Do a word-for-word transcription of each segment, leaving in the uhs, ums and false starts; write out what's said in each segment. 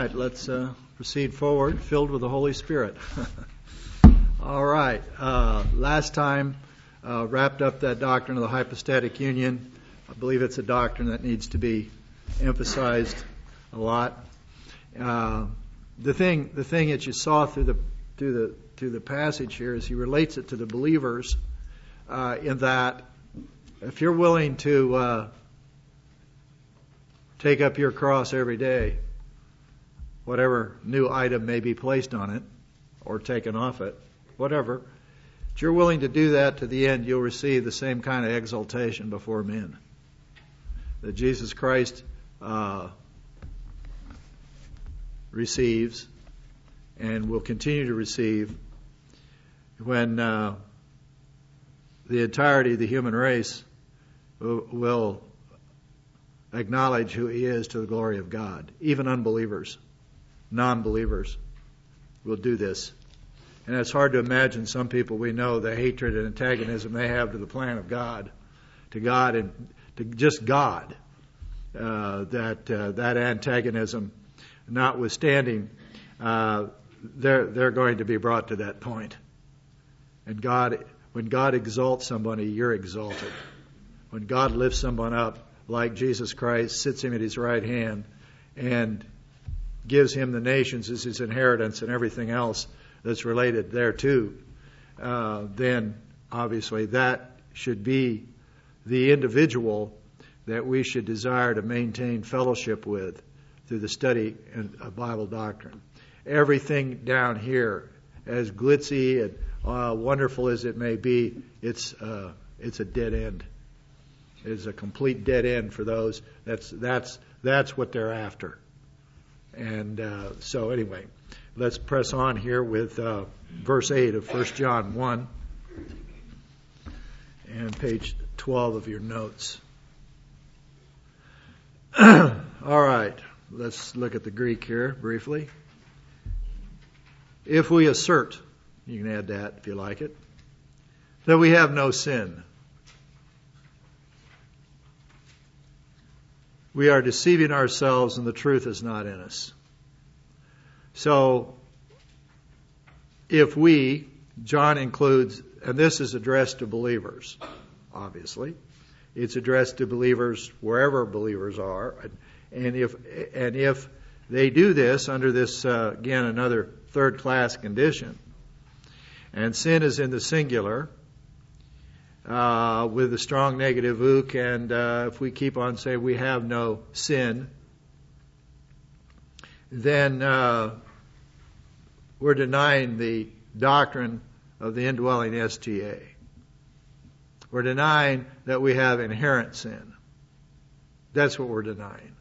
Let's uh, proceed forward, filled with the Holy Spirit. All right. Uh, last time, uh, wrapped up that doctrine of the hypostatic union. I believe it's a doctrine that needs to be emphasized a lot. Uh, the thing, the thing that you saw through the through the through the passage here is he relates it to the believers uh, in that if you're willing to uh, take up your cross every day, whatever new item may be placed on it or taken off it, whatever, if you're willing to do that to the end, you'll receive the same kind of exaltation before men that Jesus Christ uh, receives and will continue to receive when uh, the entirety of the human race will, will acknowledge who He is to the glory of God. Even unbelievers, non-believers will do this. And it's hard to imagine some people we know the hatred and antagonism they have to the plan of God, to God and to just God, uh, that uh, that antagonism notwithstanding, uh, they're they're going to be brought to that point. And God, when God exalts somebody, you're exalted. When God lifts someone up, like Jesus Christ, sits him at His right hand, and gives him the nations as his inheritance and everything else that's related thereto, uh, then obviously that should be the individual that we should desire to maintain fellowship with through the study of Bible doctrine. Everything down here, as glitzy and uh, wonderful as it may be, it's uh, it's a dead end. It's a complete dead end for those. That's that's that's what they're after. And uh, so anyway, let's press on here with uh, verse eight of First John one and page twelve of your notes. All right, let's look at the Greek here briefly. If we assert, you can add that if you like it, that we have no sin, we are deceiving ourselves and the truth is not in us. So, if we, John includes, and this is addressed to believers, obviously. It's addressed to believers wherever believers are. And if and if they do this under this, uh, again, another third-class condition, and sin is in the singular, Uh, with a strong negative ook, and uh, if we keep on saying we have no sin, then uh, we're denying the doctrine of the indwelling S T A. We're denying that we have inherent sin. That's what we're denying.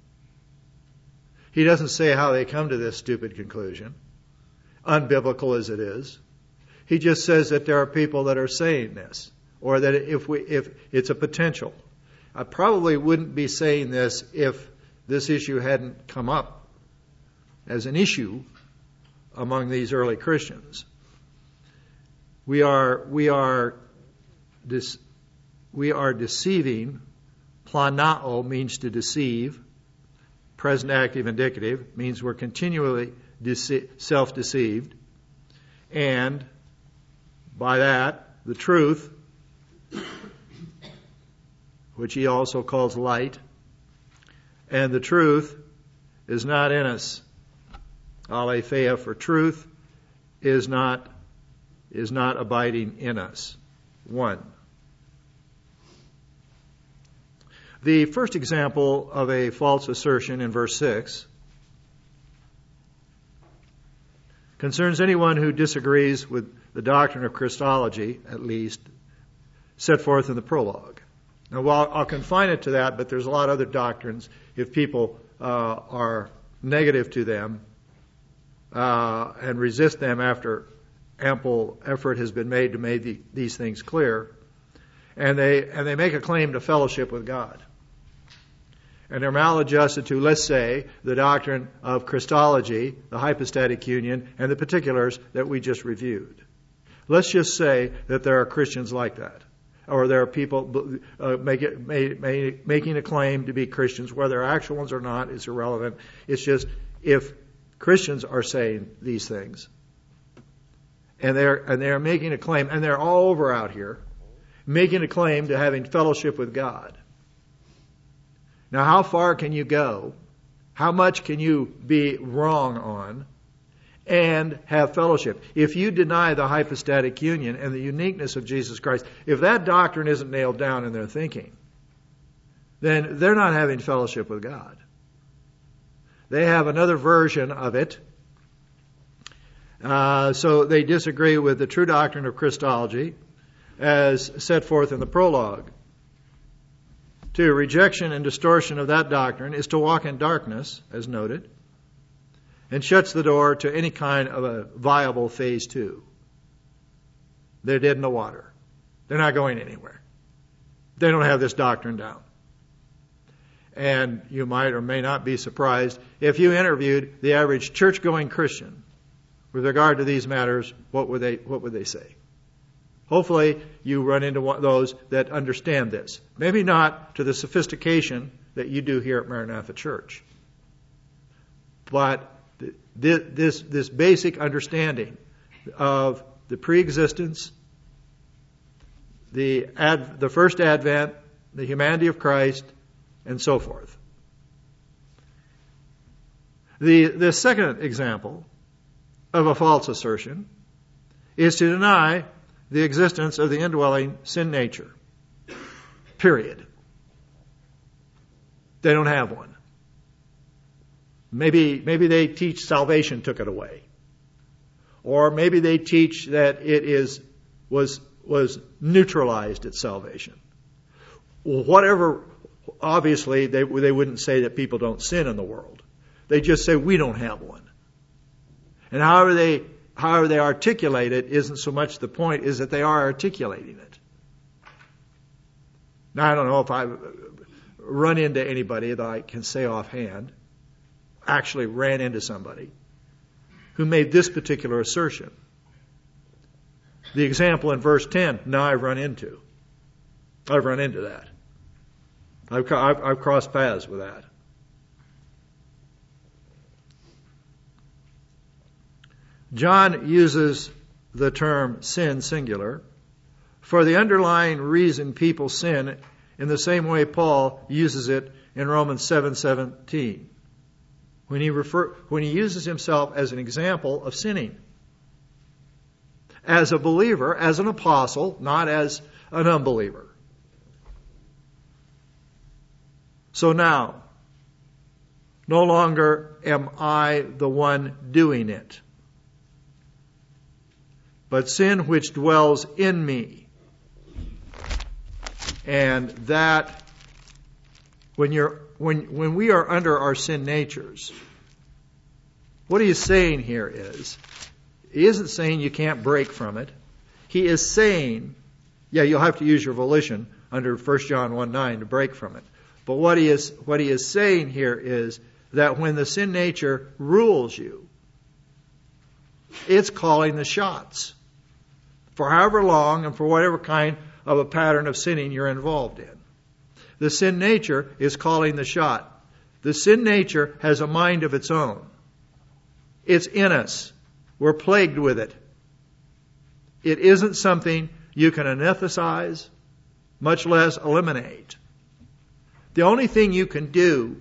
He doesn't say how they come to this stupid conclusion, unbiblical as it is. He just says that there are people that are saying this. Or that if we if it's a potential. I probably wouldn't be saying this if this issue hadn't come up as an issue among these early Christians. We are we are this we are deceiving. Planao means to deceive. Present active indicative means we're continually dece- self-deceived. And by that, the truth, which he also calls light, and the truth is not in us. Aletheia, for truth is not is not abiding in us. One. The first example of a false assertion in verse six concerns anyone who disagrees with the doctrine of Christology, at least, set forth in the prologue. Now, well, I'll confine it to that, but there's a lot of other doctrines. If people uh, are negative to them uh, and resist them after ample effort has been made to make the, these things clear, and they and they make a claim to fellowship with God, and they're maladjusted to, let's say, the doctrine of Christology, the hypostatic union, and the particulars that we just reviewed. Let's just say that there are Christians like that. Or there are people uh, make it, may, may, making a claim to be Christians. Whether they're actual ones or not is irrelevant. It's just if Christians are saying these things, and they're and they're making a claim, and they're all over out here, making a claim to having fellowship with God. Now, how far can you go? How much can you be wrong on and have fellowship? If you deny the hypostatic union and the uniqueness of Jesus Christ, if that doctrine isn't nailed down in their thinking, then they're not having fellowship with God. They have another version of it. Uh, so they disagree with the true doctrine of Christology as set forth in the prologue. To rejection and distortion of that doctrine is to walk in darkness, as noted, and shuts the door to any kind of a viable phase two. They're dead in the water. They're not going anywhere. They don't have this doctrine down. And you might or may not be surprised if you interviewed the average church-going Christian with regard to these matters, what would they what would they say? Hopefully you run into one, those that understand this. Maybe not to the sophistication that you do here at Maranatha Church. But th- this, this basic understanding of the preexistence, the, ad, the first advent, the humanity of Christ, and so forth. The, the second example of a false assertion is to deny the existence of the indwelling sin nature. Period. They don't have one. Maybe, maybe they teach salvation took it away. Or maybe they teach that it is, was, was neutralized at salvation. Whatever, obviously they, they wouldn't say that people don't sin in the world. They just say we don't have one. And however they However they articulate it isn't so much the point, is that they are articulating it. Now, I don't know if I've run into anybody that I can say offhand, actually ran into somebody who made this particular assertion. The example in verse ten, now I've run into. I've run into that. I've, I've, I've crossed paths with that. John uses the term sin singular for the underlying reason people sin in the same way Paul uses it in Romans seven seventeen. When he refer, when he uses himself as an example of sinning. As a believer, as an apostle, not as an unbeliever. So now, no longer am I the one doing it, but sin which dwells in me. And that, when you're, when, when we are under our sin natures, what he is saying here is, he isn't saying you can't break from it. He is saying, yeah, you'll have to use your volition under First John one nine to break from it. But what he is, what he is saying here is that when the sin nature rules you, it's calling the shots. For however long and for whatever kind of a pattern of sinning you're involved in. The sin nature is calling the shot. The sin nature has a mind of its own. It's in us. We're plagued with it. It isn't something you can anesthetize, much less eliminate. The only thing you can do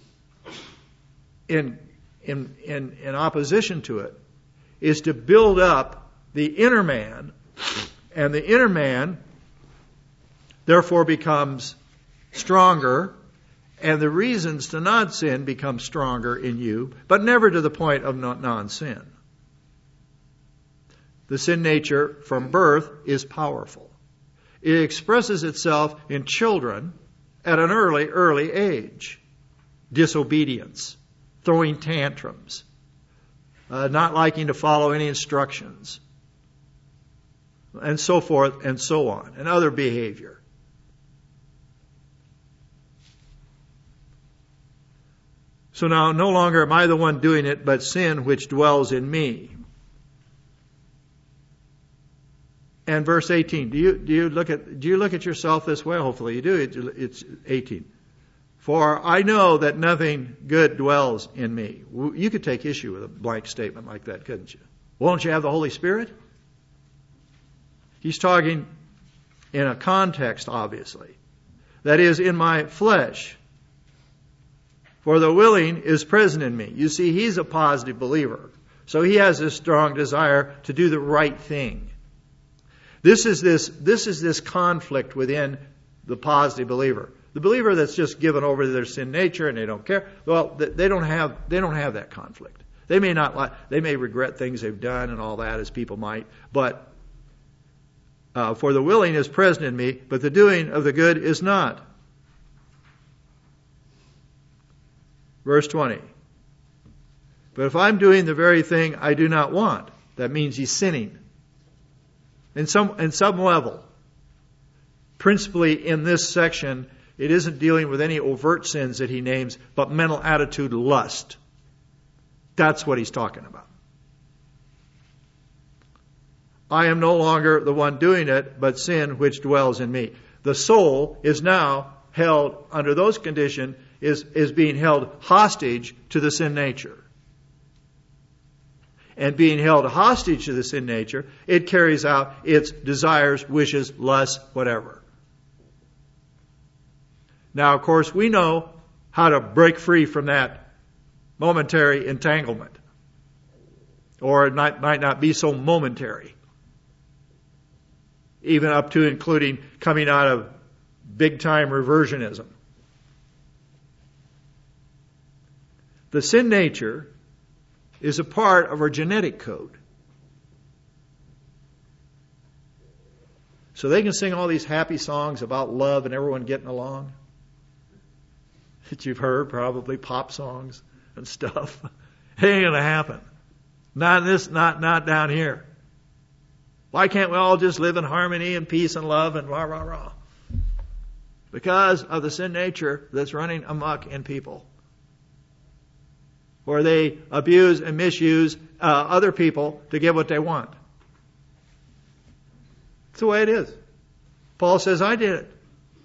in, in, in, in opposition to it is to build up the inner man. And the inner man, therefore, becomes stronger, and the reasons to not sin become stronger in you, but never to the point of non-sin. The sin nature from birth is powerful. It expresses itself in children at an early, early age. Disobedience, throwing tantrums, uh, not liking to follow any instructions, and so forth and so on, and other behavior. So now no longer am I the one doing it, but sin which dwells in me. And verse eighteen, do you do you look at do you look at yourself this way? Hopefully you do. It's eighteen. For I know that nothing good dwells in me. You could take issue with a blank statement like that, couldn't you? Won't you have the Holy Spirit? He's talking in a context, obviously. That is, in my flesh. For the willing is present in me. You see, he's a positive believer. So he has this strong desire to do the right thing. This is this, this is this conflict within the positive believer. The believer that's just given over to their sin nature and they don't care, well, they don't have, they don't have that conflict. They may not like, they may regret things they've done and all that, as people might, but uh, for the willing is present in me, but the doing of the good is not. Verse twenty. But if I'm doing the very thing I do not want, that means he's sinning. In some, in some level. Principally in this section, it isn't dealing with any overt sins that he names, but mental attitude, lust. That's what he's talking about. I am no longer the one doing it, but sin which dwells in me. The soul is now held, under those conditions, is, is being held hostage to the sin nature. And being held hostage to the sin nature, it carries out its desires, wishes, lusts, whatever. Now, of course, we know how to break free from that momentary entanglement. Or it might, might not be so momentary. Even up to including coming out of big-time reversionism. The sin nature is a part of our genetic code. So they can sing all these happy songs about love and everyone getting along that you've heard, probably pop songs and stuff. It ain't going to happen. Not this, not not down here. Why can't we all just live in harmony and peace and love and rah, rah, rah? Because of the sin nature that's running amok in people. Where they abuse and misuse uh, other people to get what they want. It's the way it is. Paul says, I did it.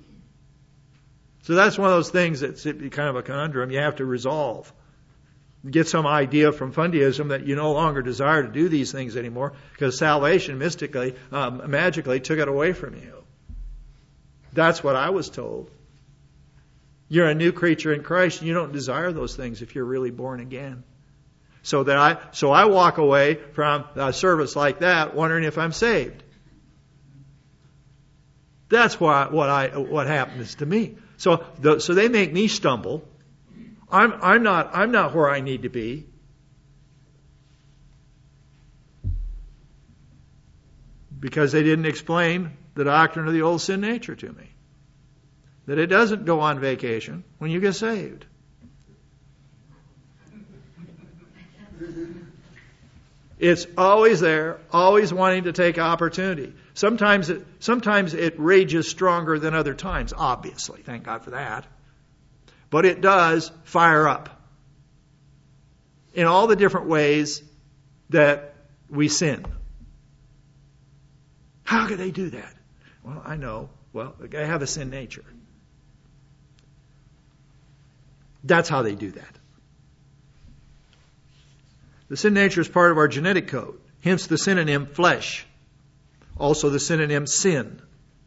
So that's one of those things that's kind of a conundrum you have to resolve. Get some idea from fundyism that you no longer desire to do these things anymore because salvation mystically, um, magically took it away from you. That's what I was told. You're a new creature in Christ and you don't desire those things if you're really born again. So that I, so I walk away from a service like that wondering if I'm saved. That's why, what I, what happens to me. So, the, so they make me stumble. I'm, I'm not, I'm not where I need to be. Because they didn't explain the doctrine of the old sin nature to me. That it doesn't go on vacation when you get saved. It's always there, always wanting to take opportunity. Sometimes it, sometimes it rages stronger than other times, obviously. Thank God for that. But it does fire up in all the different ways that we sin. How could they do that? Well, I know. Well, I have a sin nature. That's how they do that. The sin nature is part of our genetic code. Hence the synonym flesh. Also the synonym sin.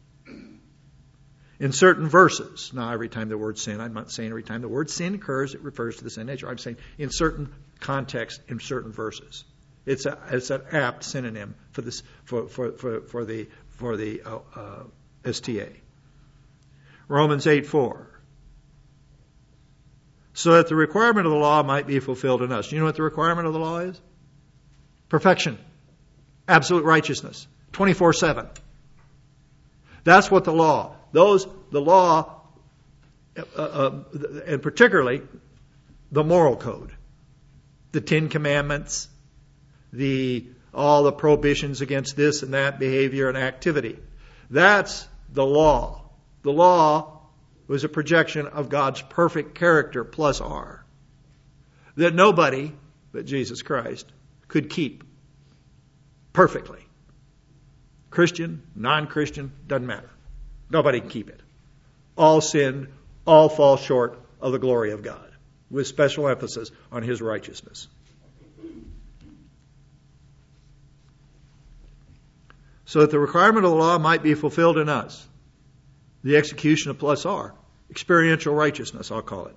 In certain verses. Now every time the word sin, I'm not saying every time the word sin occurs, it refers to the sin nature. I'm saying in certain contexts, in certain verses. It's a, it's an apt synonym for this, for, for, for, for the, for the uh, uh, S T A. Romans eight four. So that the requirement of the law might be fulfilled in us. You know what the requirement of the law is? Perfection. Absolute righteousness. twenty-four seven. That's what the law. Those, the law, uh, uh, and particularly the moral code. The Ten Commandments. The, all the prohibitions against this and that behavior and activity. That's the law. The law was a projection of God's perfect character plus R. That nobody but Jesus Christ could keep perfectly. Christian, non-Christian, doesn't matter. Nobody can keep it. All sinned, all fall short of the glory of God, with special emphasis on his righteousness. So that the requirement of the law might be fulfilled in us. The execution of plus R. Experiential righteousness, I'll call it.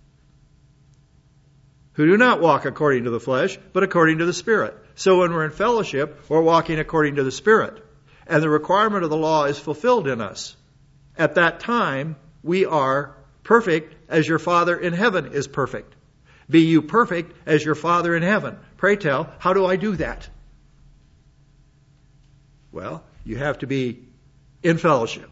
Who do not walk according to the flesh, but according to the Spirit. So when we're in fellowship, we're walking according to the Spirit. And the requirement of the law is fulfilled in us. At that time, we are perfect as your Father in heaven is perfect. Be you perfect as your Father in heaven. Pray tell, how do I do that? Well, you have to be in fellowship.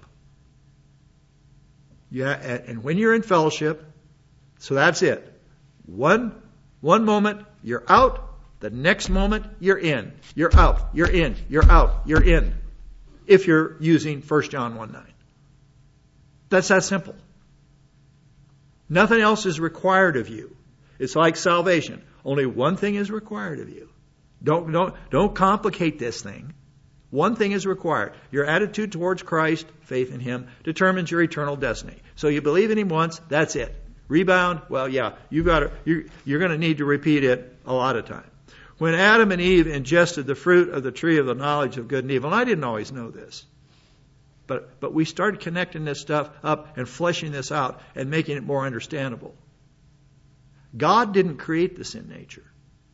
Yeah, and when you're in fellowship, so that's it. One, one moment, you're out. The next moment, you're in. You're out. You're in. You're out. You're in. If you're using First John one nine. That's that simple. Nothing else is required of you. It's like salvation. Only one thing is required of you. Don't, don't, don't complicate this thing. One thing is required. Your attitude towards Christ, faith in him, determines your eternal destiny. So you believe in him once, that's it. Rebound, well, yeah, you've got to, you're, you're going to need to repeat it a lot of times. When Adam and Eve ingested the fruit of the tree of the knowledge of good and evil, and I didn't always know this, but, but we started connecting this stuff up and fleshing this out and making it more understandable. God didn't create the sin nature.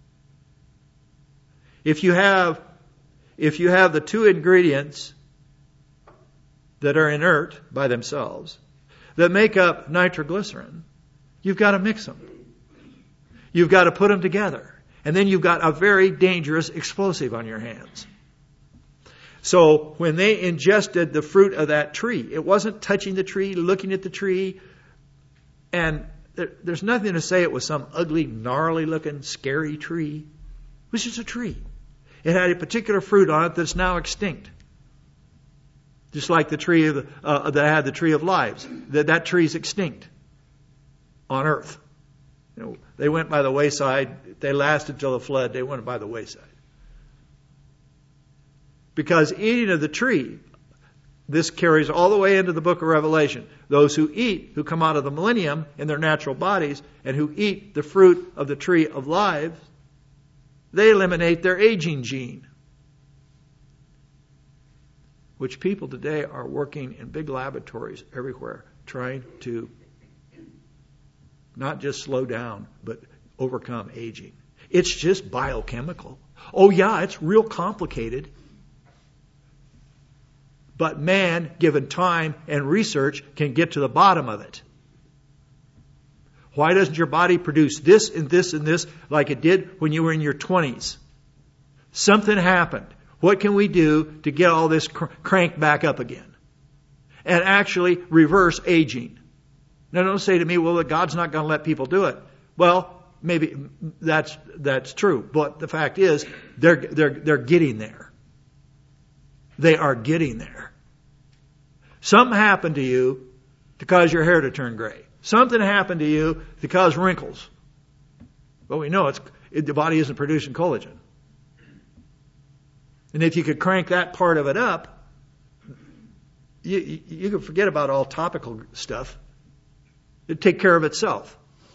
If you have If you have the two ingredients that are inert by themselves, that make up nitroglycerin, you've got to mix them. You've got to put them together. And then you've got a very dangerous explosive on your hands. So when they ingested the fruit of that tree, it wasn't touching the tree, looking at the tree, and there, there's nothing to say it was some ugly, gnarly looking, scary tree. It was just a tree. It had a particular fruit on it that's now extinct. Just like the tree of the, uh, that had the tree of lives. That, that tree's extinct on earth. You know, they went by the wayside. They lasted till the flood. They went by the wayside. Because eating of the tree, this carries all the way into the book of Revelation. Those who eat, who come out of the millennium in their natural bodies, and who eat the fruit of the tree of life, they eliminate their aging gene, which people today are working in big laboratories everywhere, trying to not just slow down, but overcome aging. It's just biochemical. Oh yeah, it's real complicated. But man, given time and research, can get to the bottom of it. Why doesn't your body produce this and this and this like it did when you were in your twenties? Something happened. What can we do to get all this cr- cranked back up again? And actually reverse aging. Now don't say to me, well, God's not going to let people do it. Well, maybe that's that's true. But the fact is, they're they're they're getting there. They are getting there. Something happened to you to cause your hair to turn gray. Something happened to you to cause wrinkles. Well, we know it's it, the body isn't producing collagen. And if you could crank that part of it up, you, you, you could forget about all topical stuff. It'd take care of itself.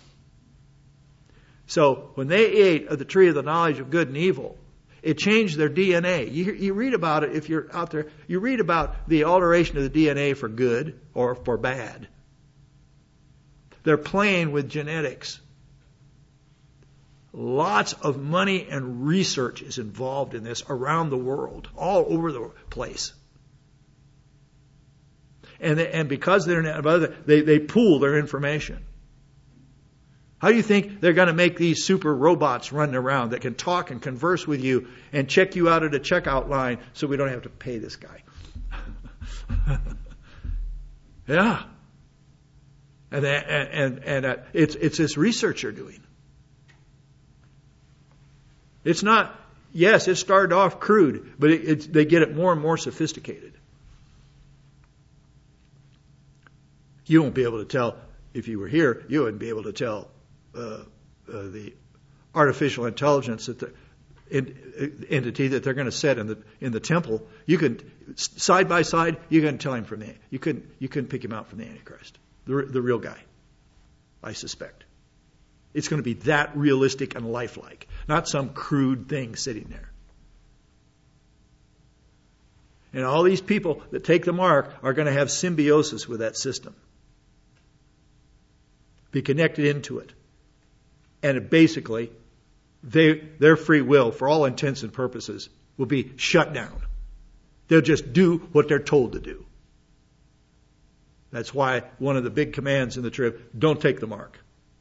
So when they ate of the tree of the knowledge of good and evil, it changed their D N A. You, you read about it if you're out there. You read about the alteration of the D N A for good or for bad. They're playing with genetics. Lots of money and research is involved in this around the world, all over the place. And they, and because they're they they pool their information. How do you think they're going to make these super robots running around that can talk and converse with you and check you out at a checkout line so we don't have to pay this guy? Yeah. And and and, and uh, it's it's this research they're doing. It's not. Yes, it started off crude, but it, it's, they get it more and more sophisticated. You won't be able to tell if you were here. You wouldn't be able to tell uh, uh, the artificial intelligence that the in, entity that they're going to set in the in the temple. You can side by side. You can tell him from the you couldn't you couldn't pick him out from the Antichrist. The, the real guy. I suspect. It's going to be that realistic and lifelike, not some crude thing sitting there. And all these people that take the mark are going to have symbiosis with that system. Be connected into it. And it basically, they, their free will, for all intents and purposes, will be shut down. They'll just do what they're told to do. That's why one of the big commands in the trib, don't take the mark.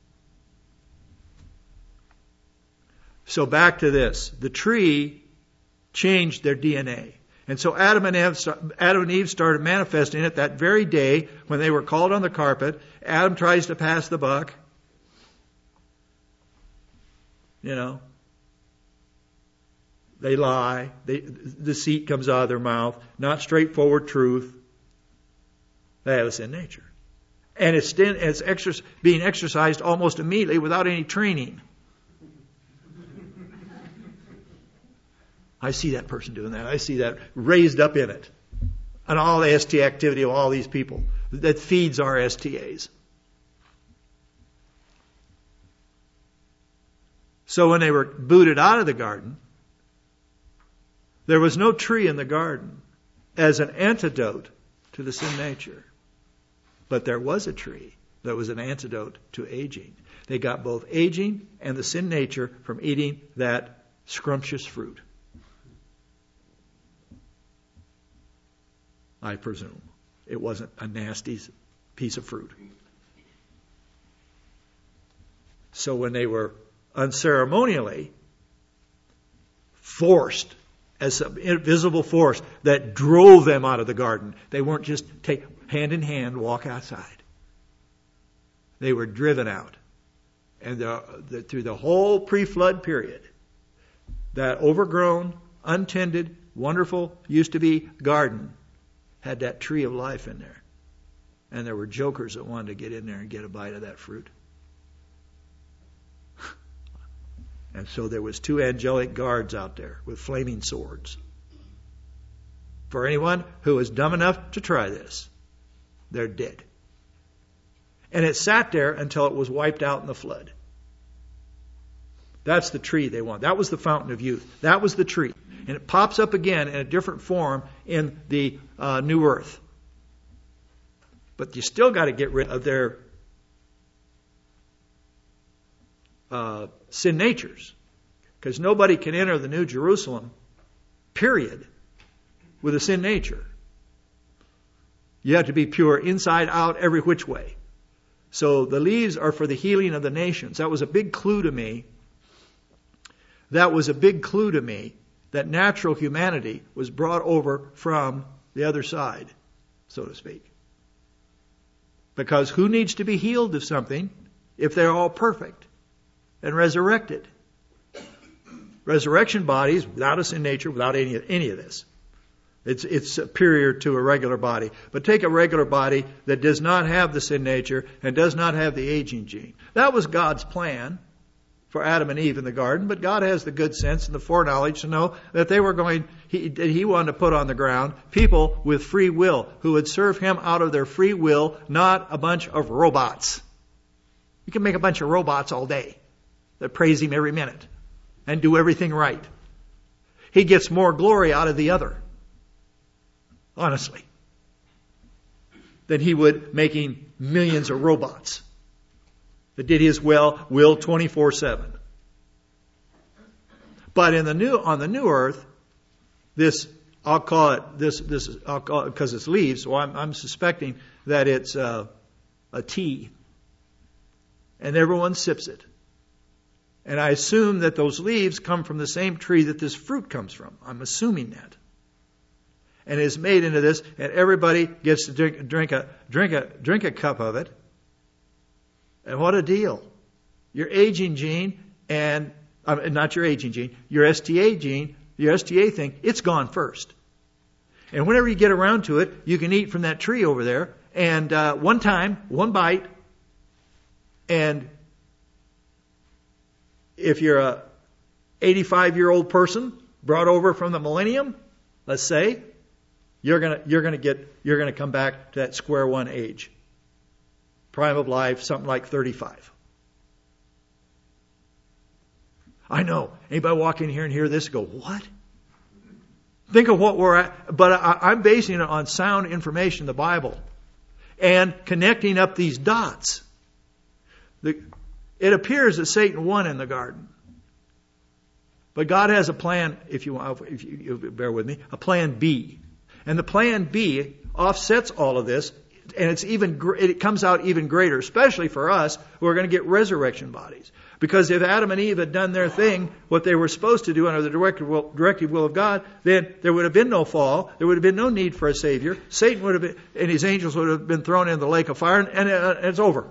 So back to this. The tree changed their D N A. And so Adam and Eve, Adam and Eve started manifesting it that very day when they were called on the carpet. Adam tries to pass the buck. You know. They lie. They, deceit comes out of their mouth. Not straightforward truth. They have a sin nature. And it's, it's exer- being exercised almost immediately without any training. I see that person doing that. I see that raised up in it. And all the S T activity of all these people that feeds our S T As. So when they were booted out of the garden, there was no tree in the garden as an antidote to the sin nature. But there was a tree that was an antidote to aging. They got both aging and the sin nature from eating that scrumptious fruit. I presume. It wasn't a nasty piece of fruit. So when they were unceremonially forced as an invisible force that drove them out of the garden, they weren't just take hand in hand walk outside. They were driven out. And the, the, through the whole pre-flood period, that overgrown, untended, wonderful, used to be garden had that tree of life in there. And there were jokers that wanted to get in there and get a bite of that fruit. And so there was two angelic guards out there with flaming swords. For anyone who was dumb enough to try this, they're dead. And it sat there until it was wiped out in the flood. That's the tree they want. That was the fountain of youth. That was the tree. And it pops up again in a different form in the uh, new earth. But you still got to get rid of their uh, sin natures. Because nobody can enter the New Jerusalem, period, with a sin nature. You have to be pure inside out, every which way. So the leaves are for the healing of the nations. That was a big clue to me. That was a big clue to me that natural humanity was brought over from the other side, so to speak. Because who needs to be healed of something if they're all perfect and resurrected? Resurrection bodies without a sin nature, without any, any of this. It's, it's superior to a regular body. But take a regular body that does not have the sin nature and does not have the aging gene. That was God's plan for Adam and Eve in the garden, but God has the good sense and the foreknowledge to know that they were going, he, he wanted to put on the ground people with free will who would serve him out of their free will, not a bunch of robots. You can make a bunch of robots all day that praise him every minute and do everything right. He gets more glory out of the other, honestly, than he would making millions of robots that did his will, will twenty-four seven. But in the new, on the new earth, this, I'll call it, this, this, I'll call it, because it's leaves, so I'm, I'm suspecting that it's uh, a tea. And everyone sips it. And I assume that those leaves come from the same tree that this fruit comes from. I'm assuming that. And is made into this, and everybody gets to drink, drink a, drink a, drink a cup of it. And what a deal. Your aging gene and, uh, not your aging gene, your S T A gene, your S T A thing, it's gone first. And whenever you get around to it, you can eat from that tree over there. And uh, one time, one bite, and if you're a eighty-five-year-old person brought over from the millennium, let's say, you're gonna you're gonna get you're gonna come back to that square one age. Prime of life, something like thirty-five. I know. Anybody walk in here and hear this and go, what? Think of what we're at. But I, I'm basing it on sound information, the Bible, and connecting up these dots. The, it appears that Satan won in the garden. But God has a plan, if you, if you, you bear with me, a plan B. And the plan B offsets all of this, and it's even it comes out even greater, especially for us who are going to get resurrection bodies. Because if Adam and Eve had done their thing, what they were supposed to do under the directive will, directive will of God, then there would have been no fall. There would have been no need for a Savior. Satan would have been, and his angels would have been thrown into the lake of fire, and, and it's over.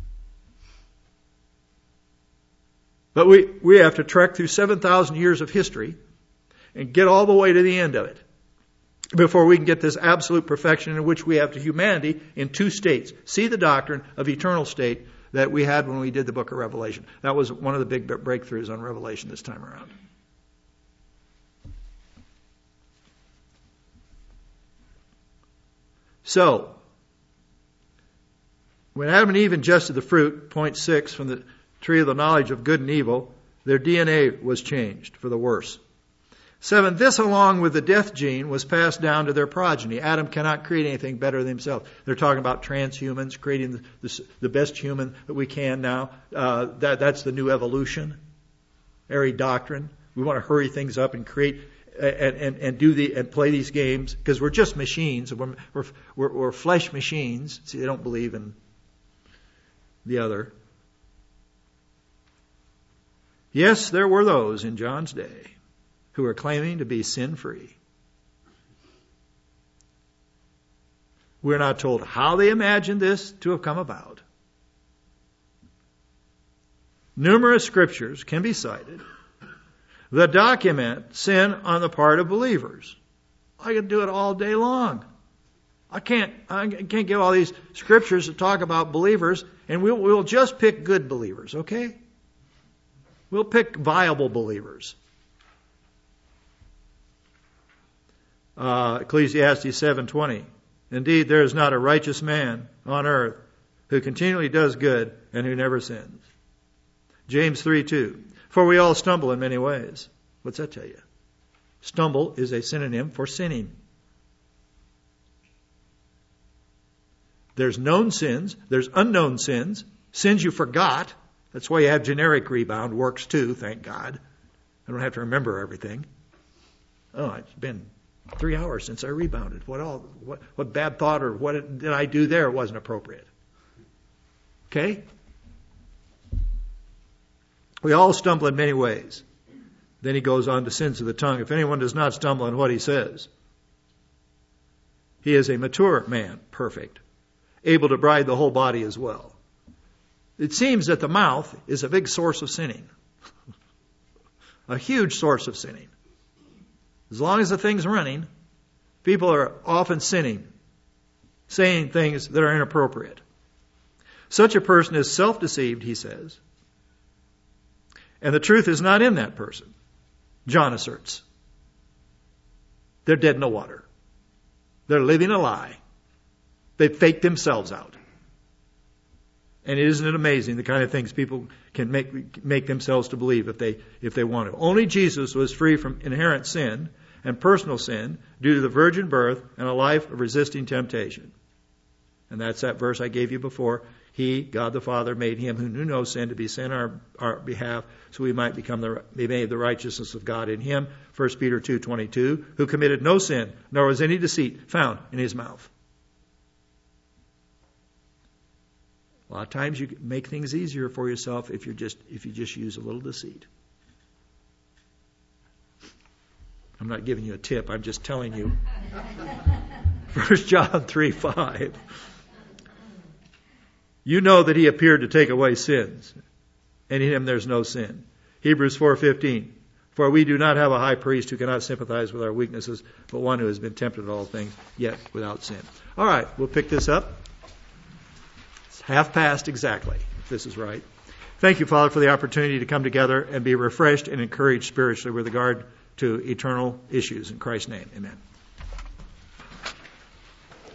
But we, we have to trek through seven thousand years of history and get all the way to the end of it before we can get this absolute perfection in which we have to humanity in two states. See the doctrine of eternal state that we had when we did the book of Revelation. That was one of the big breakthroughs on Revelation this time around. So, when Adam and Eve ingested the fruit, point six, from the tree of the knowledge of good and evil, their D N A was changed for the worse. Seven, this along with the death gene was passed down to their progeny. Adam cannot create anything better than himself. They're talking about transhumans, creating the, the, the best human that we can now. Uh, that, that's the new evolution, airy doctrine. We want to hurry things up and create and, and, and do the and play these games because we're just machines. We're, we're, we're, we're flesh machines. See, they don't believe in the other. Yes, there were those in John's day who are claiming to be sin-free. We're not told how they imagined this to have come about. Numerous scriptures can be cited that document sin on the part of believers. I can do it all day long. I can't, I can't give all these scriptures to talk about believers, and we'll, we'll just pick good believers, okay? We'll pick viable believers. Uh, Ecclesiastes seven twenty. Indeed, there is not a righteous man on earth who continually does good and who never sins. James three two. For we all stumble in many ways. What's that tell you? Stumble is a synonym for sinning. There's known sins. There's unknown sins. Sins you forgot. That's why you have generic rebound. Works too, thank God. I don't have to remember everything. Oh, it's been three hours since I rebounded. What all? What, what bad thought or what did I do there wasn't appropriate? Okay? We all stumble in many ways. Then he goes on to sins of the tongue. If anyone does not stumble in what he says, he is a mature man, perfect, able to bridle the whole body as well. It seems that the mouth is a big source of sinning. A huge source of sinning. As long as the thing's running, people are often sinning, saying things that are inappropriate. Such a person is self-deceived, he says. And the truth is not in that person, John asserts. They're dead in the water. They're living a lie. They've faked themselves out. And isn't it amazing the kind of things people can make make themselves to believe if they if they want to? Only Jesus was free from inherent sin and personal sin due to the virgin birth and a life of resisting temptation. And that's that verse I gave you before. He, God the Father, made him who knew no sin to be sin on our, our behalf, so we might become the be made the righteousness of God in him. First Peter two twenty-two, who committed no sin, nor was any deceit found in his mouth. A lot of times you make things easier for yourself if you just if you just use a little deceit. I'm not giving you a tip. I'm just telling you. First John three five. You know that he appeared to take away sins, and in him there's no sin. Hebrews four fifteen. For we do not have a high priest who cannot sympathize with our weaknesses, but one who has been tempted in all things, yet without sin. All right, we'll pick this up. Half past exactly, if this is right. Thank you, Father, for the opportunity to come together and be refreshed and encouraged spiritually with regard to eternal issues. In Christ's name, amen.